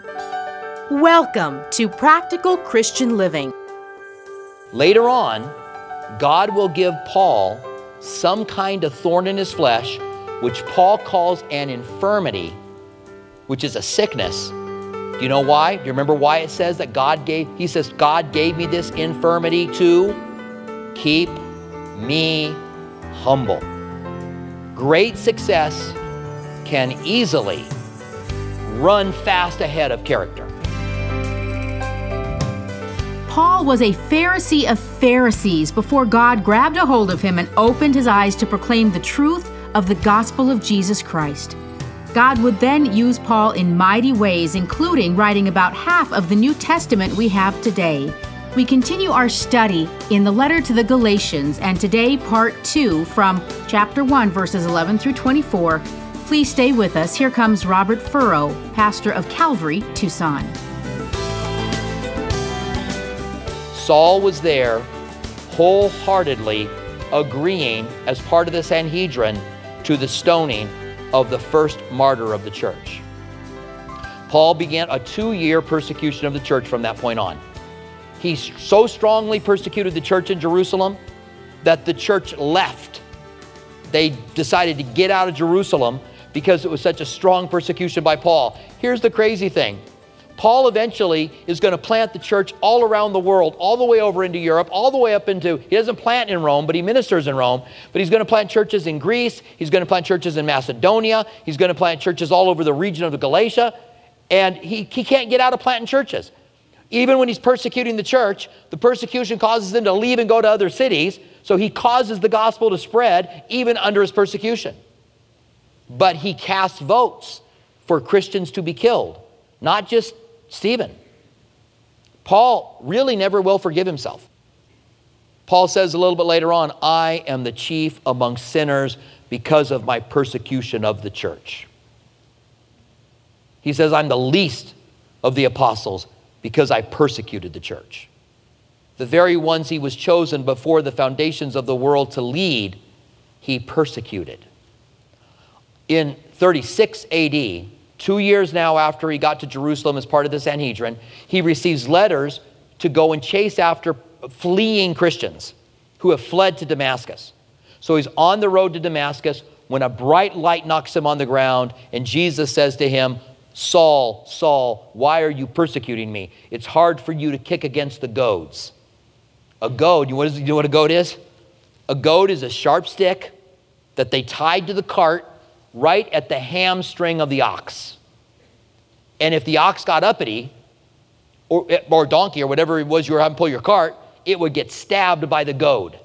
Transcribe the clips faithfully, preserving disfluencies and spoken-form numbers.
Welcome to Practical Christian Living. Later on, God will give Paul some kind of thorn in his flesh, which Paul calls an infirmity, which is a sickness. Do you know why? Do you remember why it says that God gave, he says, God gave me this infirmity to keep me humble. Great success can easily run fast ahead of character. Paul was a Pharisee of Pharisees before God grabbed a hold of him and opened his eyes to proclaim the truth of the gospel of Jesus Christ. God would then use Paul in mighty ways, including writing about half of the New Testament we have today. We continue our study in the letter to the Galatians, and today part two from chapter one, verses eleven through twenty-four. Please stay with us. Here comes Robert Furrow, pastor of Calvary, Tucson. Saul was there wholeheartedly agreeing as part of the Sanhedrin to the stoning of the first martyr of the church. Paul began a two-year persecution of the church from that point on. He so strongly persecuted the church in Jerusalem that the church left. They decided to get out of Jerusalem because it was such a strong persecution by Paul. Here's the crazy thing. Paul eventually is going to plant the church all around the world, all the way over into Europe, all the way up into, he doesn't plant in Rome, but he ministers in Rome. But he's going to plant churches in Greece. He's going to plant churches in Macedonia. He's going to plant churches all over the region of Galatia. And he, he can't get out of planting churches. Even when he's persecuting the church, the persecution causes them to leave and go to other cities. So he causes the gospel to spread even under his persecution. But he casts votes for Christians to be killed, not just Stephen. Paul really never will forgive himself. Paul says a little bit later on, I am the chief among sinners because of my persecution of the church. He says, I'm the least of the apostles because I persecuted the church. The very ones he was chosen before the foundations of the world to lead, he persecuted. In thirty-six A D, two years now after he got to Jerusalem as part of the Sanhedrin, he receives letters to go and chase after fleeing Christians who have fled to Damascus. So he's on the road to Damascus when a bright light knocks him on the ground, and Jesus says to him, Saul, Saul, why are you persecuting me? It's hard for you to kick against the goads. A goad, you know what, is, you know what a goad is? A goad is a sharp stick that they tied to the cart right at the hamstring of the ox. And if the ox got uppity, or, or donkey, or whatever it was you were having to pull your cart, it would get stabbed by the goad.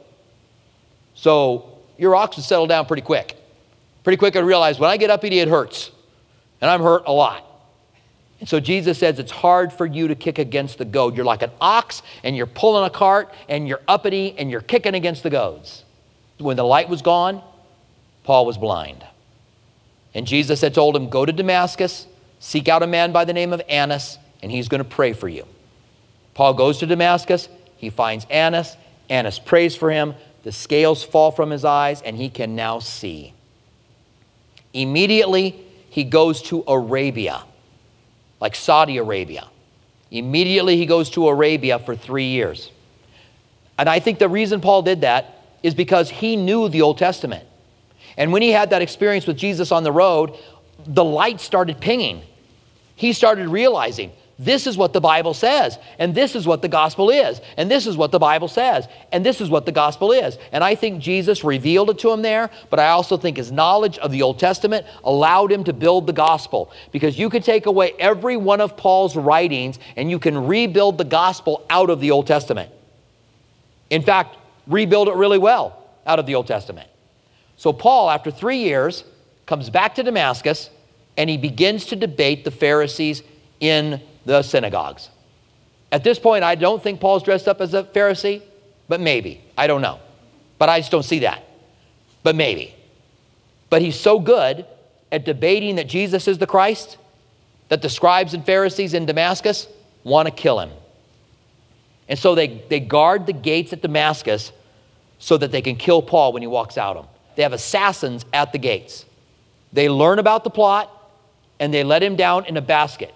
So your ox would settle down pretty quick. Pretty quick I'd realize when I get uppity, it hurts. And I'm hurt a lot. And so Jesus says it's hard for you to kick against the goad. You're like an ox, and you're pulling a cart, and you're uppity, and you're kicking against the goads. When the light was gone, Paul was blind. And Jesus had told him, go to Damascus, seek out a man by the name of Annas, and he's going to pray for you. Paul goes to Damascus. He finds Annas. Annas prays for him. The scales fall from his eyes, and he can now see. Immediately, he goes to Arabia, like Saudi Arabia. Immediately, he goes to Arabia for three years. And I think the reason Paul did that is because he knew the Old Testament. And when he had that experience with Jesus on the road, the light started pinging. He started realizing, this is what the Bible says, and this is what the gospel is, and this is what the Bible says, and this is what the gospel is. And I think Jesus revealed it to him there, but I also think his knowledge of the Old Testament allowed him to build the gospel. Because you can take away every one of Paul's writings, and you can rebuild the gospel out of the Old Testament. In fact, rebuild it really well out of the Old Testament. So Paul, after three years, comes back to Damascus, and he begins to debate the Pharisees in the synagogues. At this point, I don't think Paul's dressed up as a Pharisee, but maybe. I don't know. But I just don't see that. But maybe. But he's so good at debating that Jesus is the Christ that the scribes and Pharisees in Damascus want to kill him. And so they, they guard the gates at Damascus so that they can kill Paul when he walks out of them. They have assassins at the gates. They learn about the plot, and they let him down in a basket.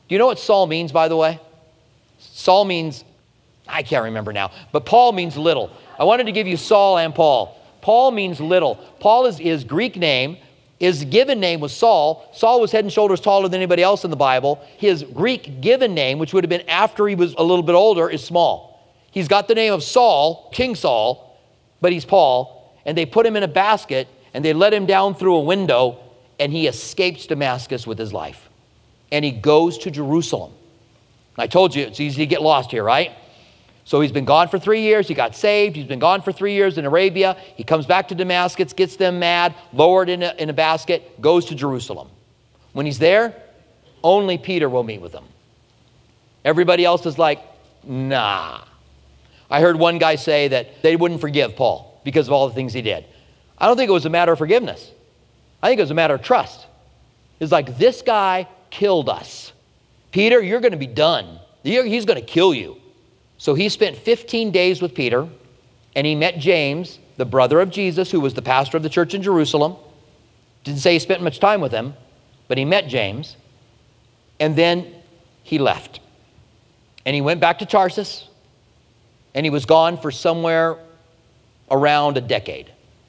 Do you know what Saul means, by the way? Saul means, I can't remember now, but Paul means little. I wanted to give you Saul and Paul. Paul means little. Paul is his Greek name. His given name was Saul. Saul was head and shoulders taller than anybody else in the Bible. His Greek given name, which would have been after he was a little bit older, is small. He's got the name of Saul, King Saul, but he's Paul. And they put him in a basket, and they let him down through a window, and he escapes Damascus with his life. And he goes to Jerusalem. I told you it's easy to get lost here, right? So he's been gone for three years. He got saved. He's been gone for three years in Arabia. He comes back to Damascus, gets them mad, lowered in a, in a basket, goes to Jerusalem. When he's there, only Peter will meet with him. Everybody else is like, nah. I heard one guy say that they wouldn't forgive Paul because of all the things he did. I don't think it was a matter of forgiveness. I think it was a matter of trust. It's like, this guy killed us. Peter, you're going to be done. He's going to kill you. So he spent fifteen days with Peter, and he met James, the brother of Jesus, who was the pastor of the church in Jerusalem. Didn't say he spent much time with him, but he met James. And then he left. And he went back to Tarsus, and he was gone for somewhere around a decade.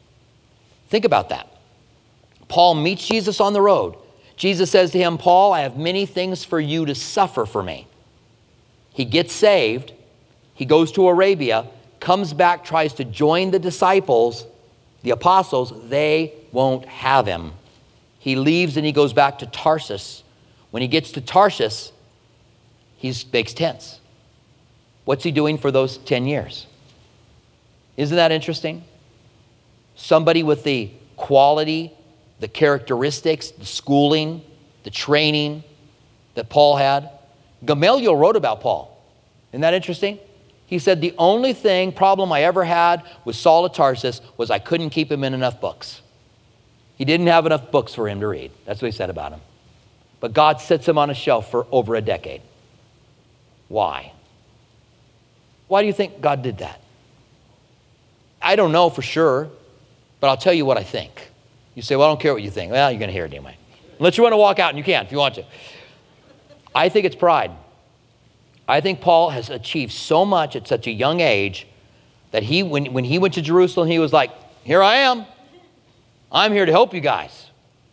Think about that. Paul meets Jesus on the road. Jesus says to him, Paul, I have many things for you to suffer for me. He gets saved. He goes to Arabia, comes back, tries to join the disciples, the apostles. They won't have him. He leaves and he goes back to Tarsus. When he gets to Tarsus, he makes tents. What's he doing for those ten years? Isn't that interesting? Somebody with the quality, the characteristics, the schooling, the training that Paul had. Gamaliel wrote about Paul. Isn't that interesting? He said, the only thing, problem I ever had with Saul of Tarsus was I couldn't keep him in enough books. He didn't have enough books for him to read. That's what he said about him. But God sits him on a shelf for over a decade. Why? Why do you think God did that? I don't know for sure, but I'll tell you what I think. You say, well, I don't care what you think. Well, you're going to hear it anyway. Unless you want to walk out, and you can if you want to. I think it's pride. I think Paul has achieved so much at such a young age that he, when, when he went to Jerusalem, he was like, here I am. I'm here to help you guys.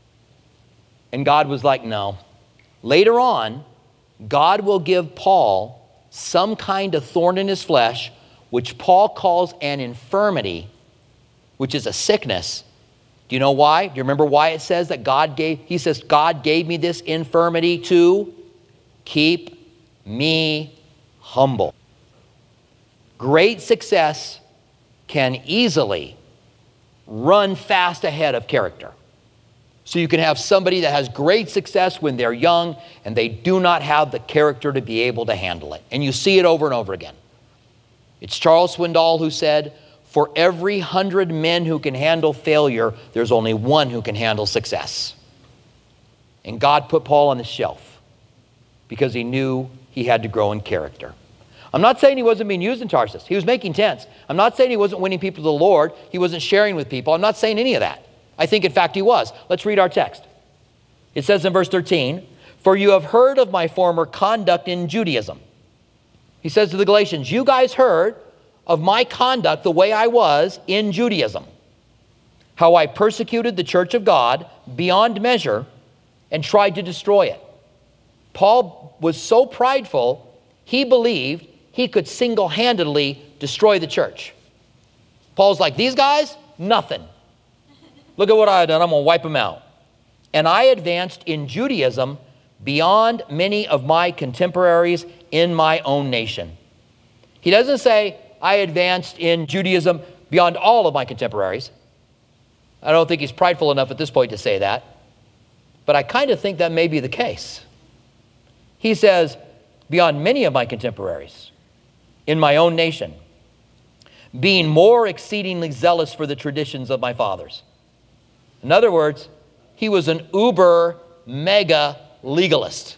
And God was like, no. Later on, God will give Paul some kind of thorn in his flesh, which Paul calls an infirmity, which is a sickness. Do you know why? Do you remember why it says that God gave, he says, God gave me this infirmity to keep me humble. Great success can easily run fast ahead of character. So you can have somebody that has great success when they're young and they do not have the character to be able to handle it. And you see it over and over again. It's Charles Swindoll who said, for every hundred men who can handle failure, there's only one who can handle success. And God put Paul on the shelf because he knew he had to grow in character. I'm not saying he wasn't being used in Tarsus. He was making tents. I'm not saying he wasn't winning people to the Lord. He wasn't sharing with people. I'm not saying any of that. I think, in fact, he was. Let's read our text. It says in verse thirteen, for you have heard of my former conduct in Judaism. He says to the Galatians, you guys heard of my conduct the way I was in Judaism, how I persecuted the church of God beyond measure and tried to destroy it. Paul was so prideful, he believed he could single-handedly destroy the church. Paul's like, these guys, nothing. Look at what I had done. I'm going to wipe them out. And I advanced in Judaism beyond many of my contemporaries in my own nation. He doesn't say, I advanced in Judaism beyond all of my contemporaries. I don't think he's prideful enough at this point to say that. But I kind of think that may be the case. He says, beyond many of my contemporaries in my own nation, being more exceedingly zealous for the traditions of my fathers. In other words, he was an uber mega legalist.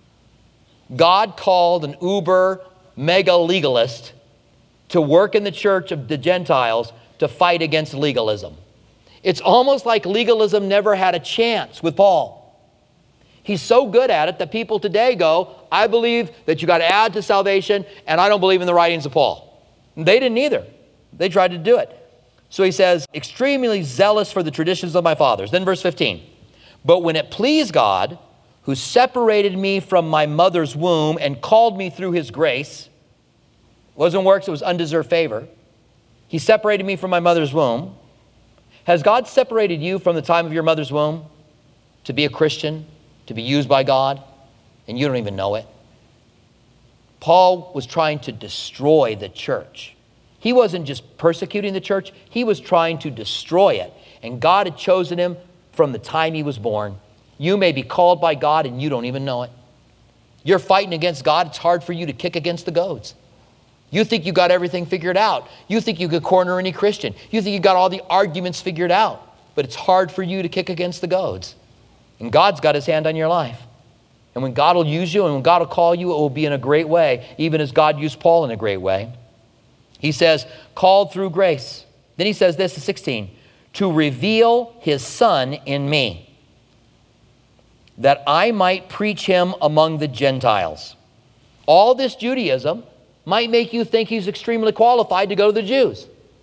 God called an uber mega legalist to work in the church of the Gentiles to fight against legalism. It's almost like legalism never had a chance with Paul. He's so good at it that people today go, I believe that you got to add to salvation, and I don't believe in the writings of Paul. And they didn't either. They tried to do it. So he says, extremely zealous for the traditions of my fathers. Then verse fifteen, but when it pleased God, who separated me from my mother's womb and called me through his grace, it wasn't works, it was undeserved favor. He separated me from my mother's womb. Has God separated you from the time of your mother's womb to be a Christian, to be used by God, and you don't even know it? Paul was trying to destroy the church. He wasn't just persecuting the church, he was trying to destroy it. And God had chosen him from the time he was born. You may be called by God and you don't even know it. You're fighting against God, it's hard for you to kick against the goads. You think you got everything figured out. You think you could corner any Christian. You think you got all the arguments figured out. But it's hard for you to kick against the goads. And God's got his hand on your life. And when God will use you and when God will call you, it will be in a great way, even as God used Paul in a great way. He says, called through grace. Then he says this in sixteen, to reveal his Son in me, that I might preach him among the Gentiles. All this Judaism might make you think he's extremely qualified to go to the Jews.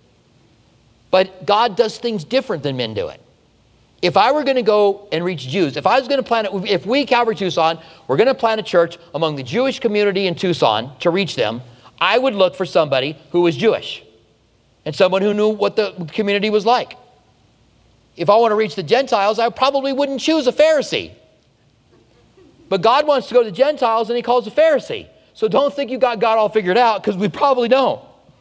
But God does things different than men do it. If I were going to go and reach Jews, if I was going to plant, if we, Calvary Tucson, were going to plant a church among the Jewish community in Tucson to reach them, I would look for somebody who was Jewish and someone who knew what the community was like. If I want to reach the Gentiles, I probably wouldn't choose a Pharisee. But God wants to go to the Gentiles and he calls a Pharisee. So don't think you got God all figured out, because we probably don't.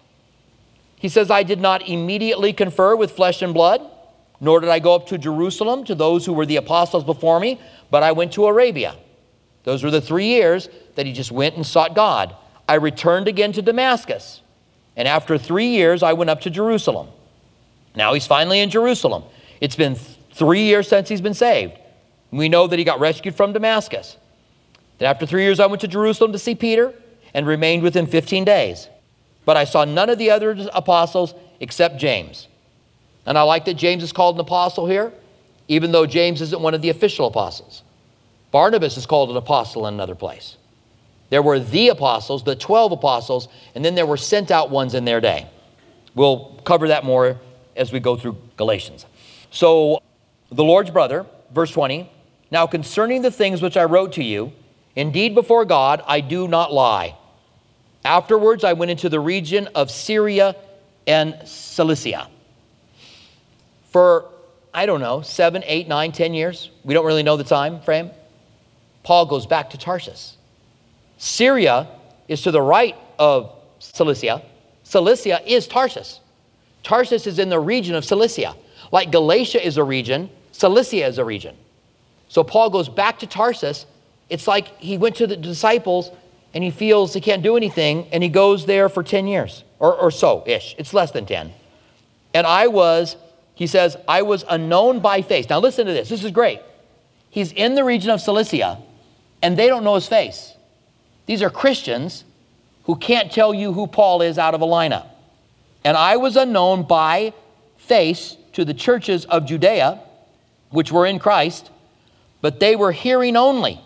He says, I did not immediately confer with flesh and blood, nor did I go up to Jerusalem to those who were the apostles before me, but I went to Arabia. Those were the three years that he just went and sought God. I returned again to Damascus. And after three years, I went up to Jerusalem. Now he's finally in Jerusalem. It's been th- three years since he's been saved. We know that he got rescued from Damascus. Then after three years, I went to Jerusalem to see Peter and remained with him fifteen days. But I saw none of the other apostles except James. And I like that James is called an apostle here, even though James isn't one of the official apostles. Barnabas is called an apostle in another place. There were the apostles, the twelve apostles, and then there were sent out ones in their day. We'll cover that more as we go through Galatians. So the Lord's brother, verse twenty, now concerning the things which I wrote to you, indeed before God I do not lie. Afterwards I went into the region of Syria and Cilicia. For, I don't know, seven, eight, nine, ten years, we don't really know the time frame, Paul goes back to Tarsus. Syria is to the right of Cilicia. Cilicia is Tarsus. Tarsus is in the region of Cilicia. Like Galatia is a region, Cilicia is a region. So Paul goes back to Tarsus. It's like he went to the disciples and he feels he can't do anything, and he goes there for ten years or, or so-ish. It's less than ten. And I was, he says, I was unknown by face. Now listen to this. This is great. He's in the region of Cilicia and they don't know his face. These are Christians who can't tell you who Paul is out of a lineup. And I was unknown by face to the churches of Judea, which were in Christ, but they were hearing only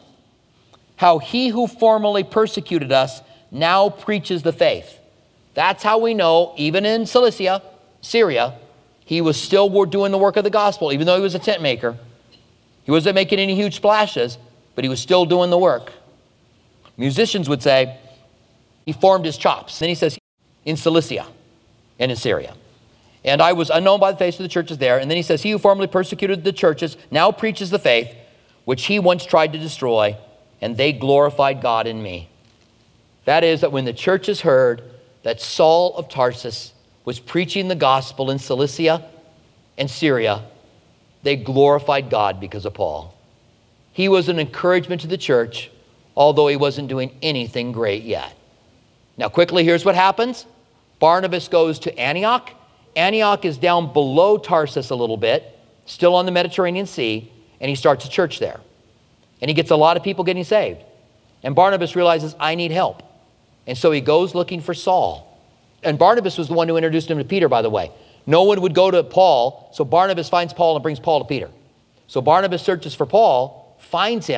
how he who formerly persecuted us now preaches the faith. That's how we know, even in Cilicia, Syria, he was still doing the work of the gospel, even though he was a tent maker. He wasn't making any huge splashes, but he was still doing the work. Musicians would say he formed his chops. Then he says in Cilicia and in Syria. And I was unknown by the face of the churches there. And then he says, he who formerly persecuted the churches now preaches the faith, which he once tried to destroy, and they glorified God in me. That is, that when the churches heard that Saul of Tarsus was preaching the gospel in Cilicia and Syria, they glorified God because of Paul. He was an encouragement to the church, although he wasn't doing anything great yet. Now quickly, here's what happens. Barnabas goes to Antioch. Antioch is down below Tarsus a little bit, still on the Mediterranean Sea, and he starts a church there. And he gets a lot of people getting saved. And Barnabas realizes, I need help. And so he goes looking for Saul. And Barnabas was the one who introduced him to Peter, by the way. No one would go to Paul, so Barnabas finds Paul and brings Paul to Peter. So Barnabas searches for Paul, finds him,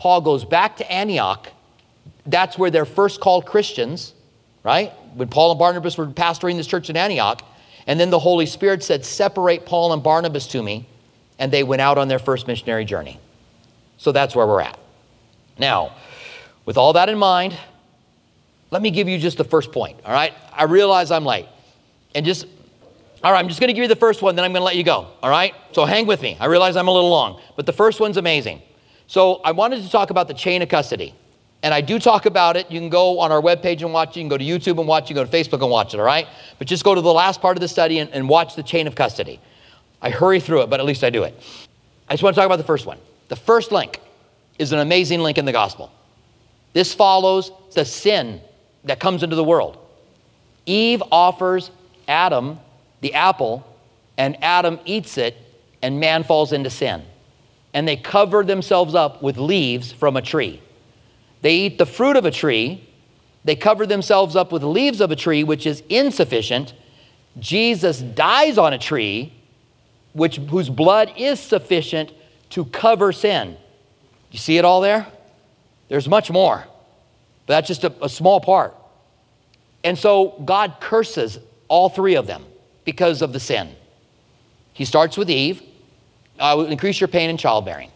Paul goes back to Antioch. That's where they're first called Christians, right? When Paul and Barnabas were pastoring this church in Antioch. And then the Holy Spirit said, separate Paul and Barnabas to me. And they went out on their first missionary journey. So that's where we're at. Now, with all that in mind, let me give you just the first point, all right? I realize I'm late. And just, all right, I'm just going to give you the first one, then I'm going to let you go, all right? So hang with me. I realize I'm a little long, but the first one's amazing. So I wanted to talk about the chain of custody. And I do talk about it. You can go on our webpage and watch it. You can go to YouTube and watch it. You can go to Facebook and watch it, all right? But just go to the last part of the study and, and watch the chain of custody. I hurry through it, but at least I do it. I just want to talk about the first one. The first link is an amazing link in the gospel. This follows the sin that comes into the world. Eve offers Adam the apple, and Adam eats it, and man falls into sin. And they cover themselves up with leaves from a tree. They eat the fruit of a tree. They cover themselves up with leaves of a tree, which is insufficient. Jesus dies on a tree, which, whose blood is sufficient to cover sin. You see it all there? There's much more, but that's just a, a small part. And so God curses all three of them because of the sin. He starts with Eve. I will increase your pain in childbearing.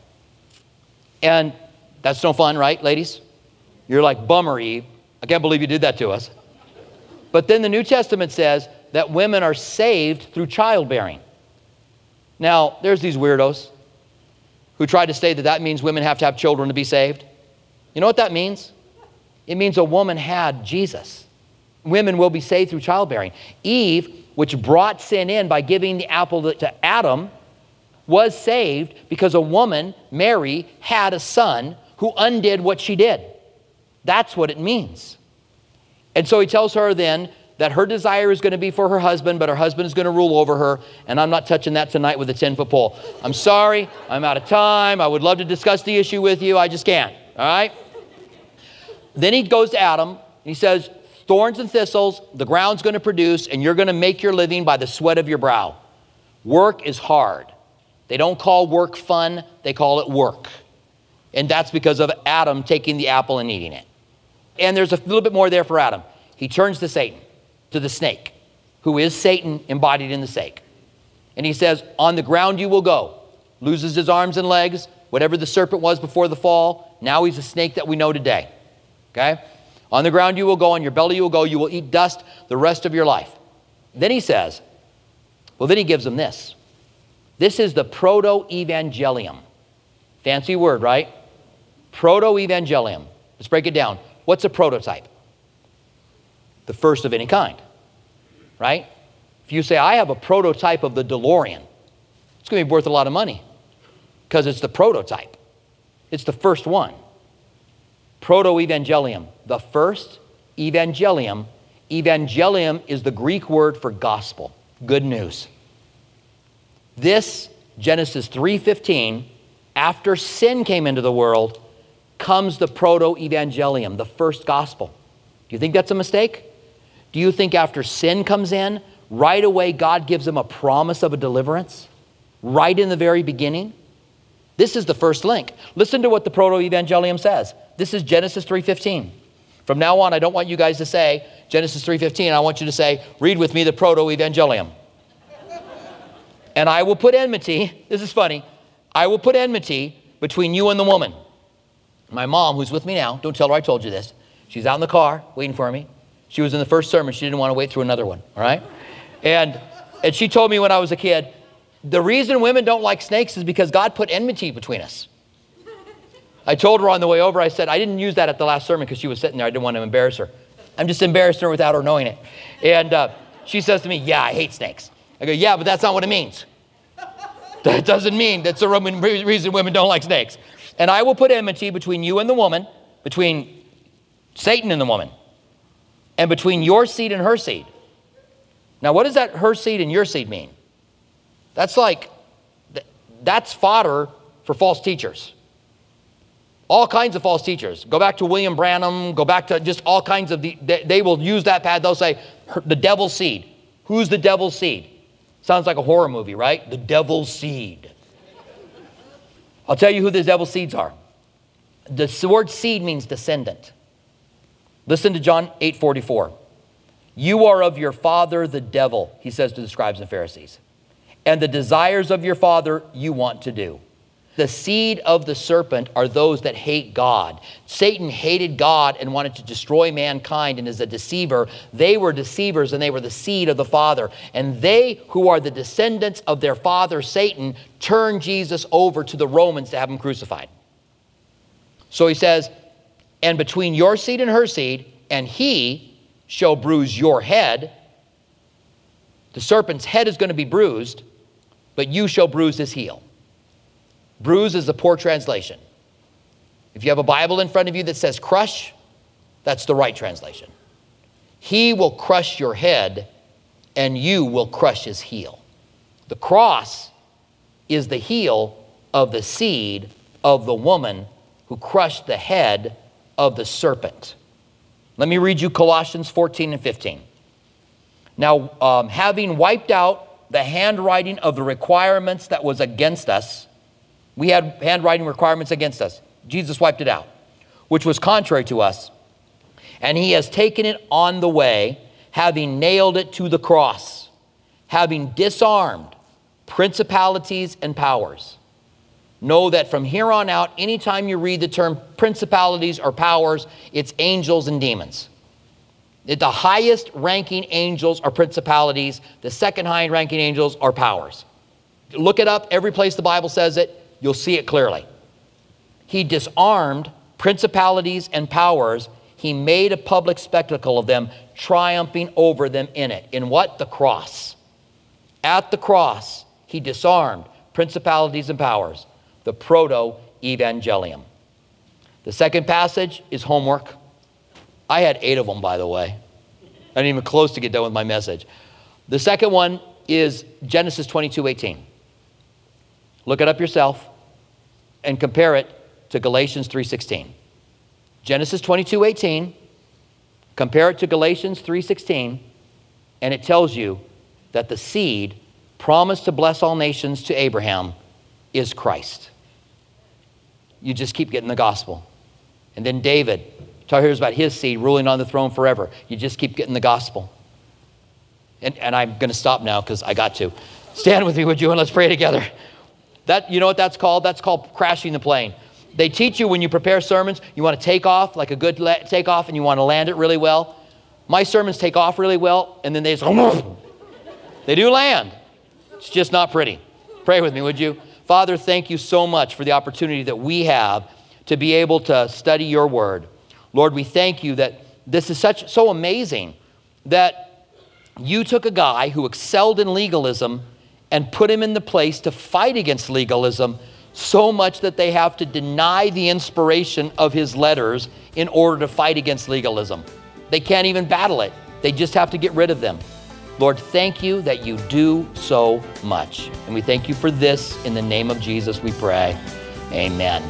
And that's no fun, right, ladies? You're like, bummer, Eve. I can't believe you did that to us. But then the New Testament says that women are saved through childbearing. Now, there's these weirdos who try to say that that means women have to have children to be saved. You know what that means? It means a woman had Jesus. Women will be saved through childbearing. Eve, which brought sin in by giving the apple to Adam, was saved because a woman, Mary, had a son who undid what she did. That's what it means. And so he tells her then that her desire is going to be for her husband, but her husband is going to rule over her, and I'm not touching that tonight with a ten-foot pole. I'm sorry, I'm out of time. I would love to discuss the issue with you. I just can't, all right? Then he goes to Adam, and he says, thorns and thistles, the ground's going to produce, and you're going to make your living by the sweat of your brow. Work is hard. They don't call work fun, they call it work. And that's because of Adam taking the apple and eating it. And there's a little bit more there for Adam. He turns to Satan, to the snake, who is Satan embodied in the snake. And he says, on the ground you will go. Loses his arms and legs, whatever the serpent was before the fall, now he's a snake that we know today. Okay? On the ground you will go, on your belly you will go, you will eat dust the rest of your life. Then he says, well, then he gives them this. This is the proto-evangelium. Fancy word, right? Proto-evangelium. Let's break it down. What's a prototype? The first of any kind, right? If you say, I have a prototype of the DeLorean, it's going to be worth a lot of money because it's the prototype. It's the first one. Proto-evangelium, the first evangelium. Evangelium is the Greek word for gospel, good news. This, Genesis three fifteen, after sin came into the world, comes the proto-evangelium, the first gospel. Do you think that's a mistake? Do you think after sin comes in, right away God gives them a promise of a deliverance? Right in the very beginning? This is the first link. Listen to what the proto-evangelium says. This is Genesis three fifteen. From now on, I don't want you guys to say Genesis three fifteen. I want you to say, read with me the proto-evangelium. And I will put enmity, this is funny, I will put enmity between you and the woman. My mom, who's with me now, don't tell her I told you this. She's out in the car waiting for me. She was in the first sermon. She didn't want to wait through another one, all right? And, and she told me when I was a kid, the reason women don't like snakes is because God put enmity between us. I told her on the way over, I said, I didn't use that at the last sermon because she was sitting there. I didn't want to embarrass her. I'm just embarrassing her without her knowing it. And uh, she says to me, yeah, I hate snakes. I go, yeah, but that's not what it means. That doesn't mean that's the reason women don't like snakes. And I will put enmity between you and the woman, between Satan and the woman, and between your seed and her seed. Now, what does that her seed and your seed mean? That's like, that's fodder for false teachers. All kinds of false teachers. Go back to William Branham, go back to just all kinds of, the, they, they will use that pad. They'll say, the devil's seed. Who's the devil's seed? Sounds like a horror movie, right? The devil's seed. I'll tell you who the devil's seeds are. The word seed means descendant. Listen to John eight forty-four. You are of your father, the devil, he says to the scribes and Pharisees. And the desires of your father you want to do. The seed of the serpent are those that hate God. Satan hated God and wanted to destroy mankind and is a deceiver. They were deceivers and they were the seed of the Father. And they who are the descendants of their father, Satan, turned Jesus over to the Romans to have him crucified. So he says, and between your seed and her seed, and he shall bruise your head. The serpent's head is going to be bruised, but you shall bruise his heel. Bruise is a poor translation. If you have a Bible in front of you that says crush, that's the right translation. He will crush your head and you will crush his heel. The cross is the heel of the seed of the woman who crushed the head of the serpent. Let me read you Colossians fourteen and fifteen. Now, um, having wiped out the handwriting of the requirements that was against us, we had handwriting requirements against us. Jesus wiped it out, which was contrary to us. And he has taken it on the way, having nailed it to the cross, having disarmed principalities and powers. Know that from here on out, anytime you read the term principalities or powers, it's angels and demons. The highest ranking angels are principalities. The second highest ranking angels are powers. Look it up. Every place the Bible says it, you'll see it clearly. He disarmed principalities and powers. He made a public spectacle of them, triumphing over them in it. In what? The cross. At the cross, he disarmed principalities and powers. The proto-evangelium. The second passage is homework. I had eight of them, by the way. I didn't even close to get done with my message. The second one is Genesis twenty-two eighteen. Look it up yourself and compare it to Galatians three sixteen. Genesis twenty-two eighteen, compare it to Galatians three sixteen, and it tells you that the seed promised to bless all nations to Abraham is Christ. You just keep getting the gospel. And then David, hears about his seed ruling on the throne forever. You just keep getting the gospel. And, and I'm going to stop now because I got to. Stand with me, would you, and let's pray together. That, you know what that's called? That's called crashing the plane. They teach you when you prepare sermons, you want to take off like a good la- takeoff and you want to land it really well. My sermons take off really well and then they just, they do land. It's just not pretty. Pray with me, would you? Father, thank you so much for the opportunity that we have to be able to study your word. Lord, we thank you that this is such so amazing that you took a guy who excelled in legalism and put him in the place to fight against legalism so much that they have to deny the inspiration of his letters in order to fight against legalism. They can't even battle it. They just have to get rid of them. Lord, thank you that you do so much. And we thank you for this. In the name of Jesus, we pray. Amen.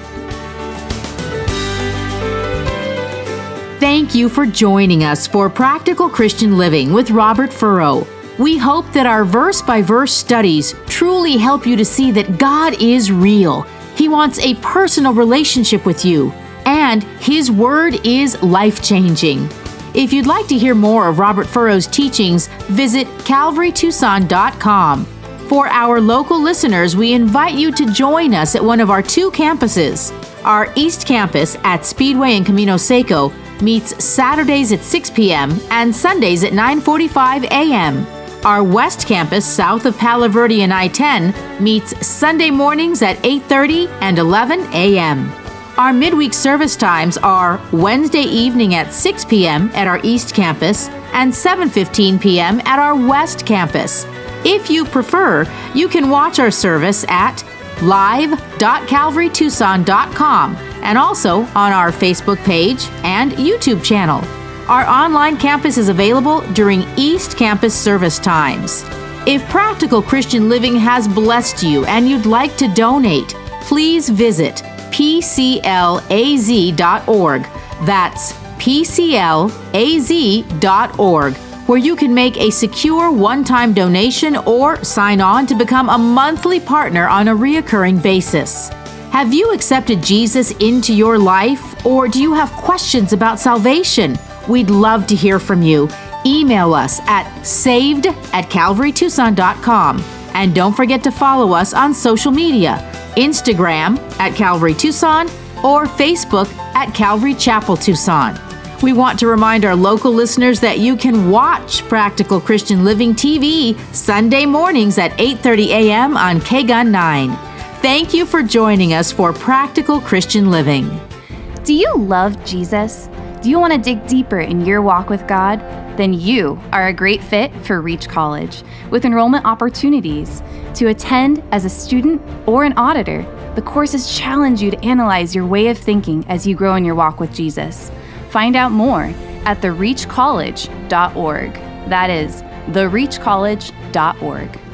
Thank you for joining us for Practical Christian Living with Robert Furrow. We hope that our verse-by-verse studies truly help you to see that God is real. He wants a personal relationship with you, and His Word is life-changing. If you'd like to hear more of Robert Furrow's teachings, visit calvary tucson dot com. For our local listeners, we invite you to join us at one of our two campuses. Our East Campus at Speedway and Camino Seco meets Saturdays at six p.m. and Sundays at nine forty-five a.m. Our West Campus, south of Palo Verde and I ten, meets Sunday mornings at eight thirty and eleven a.m. Our midweek service times are Wednesday evening at six p.m. at our East Campus and seven fifteen p.m. at our West Campus. If you prefer, you can watch our service at live dot calvary tucson dot com and also on our Facebook page and YouTube channel. Our online campus is available during East Campus service times. If Practical Christian Living has blessed you and you'd like to donate, please visit p c l a z dot org. That's p c l a z dot org, where you can make a secure one-time donation or sign on to become a monthly partner on a reoccurring basis. Have you accepted Jesus into your life, or do you have questions about salvation? We'd love to hear from you. Email us at saved at calvary tucson dot com. And don't forget to follow us on social media, Instagram at Calvary Tucson or Facebook at Calvary Chapel Tucson. We want to remind our local listeners that you can watch Practical Christian Living T V Sunday mornings at eight thirty a.m. on K G U N nine. Thank you for joining us for Practical Christian Living. Do you love Jesus? Do you want to dig deeper in your walk with God? Then you are a great fit for Reach College, with enrollment opportunities. To attend as a student or an auditor, the courses challenge you to analyze your way of thinking as you grow in your walk with Jesus. Find out more at the reach college dot org. That is the reach college dot org.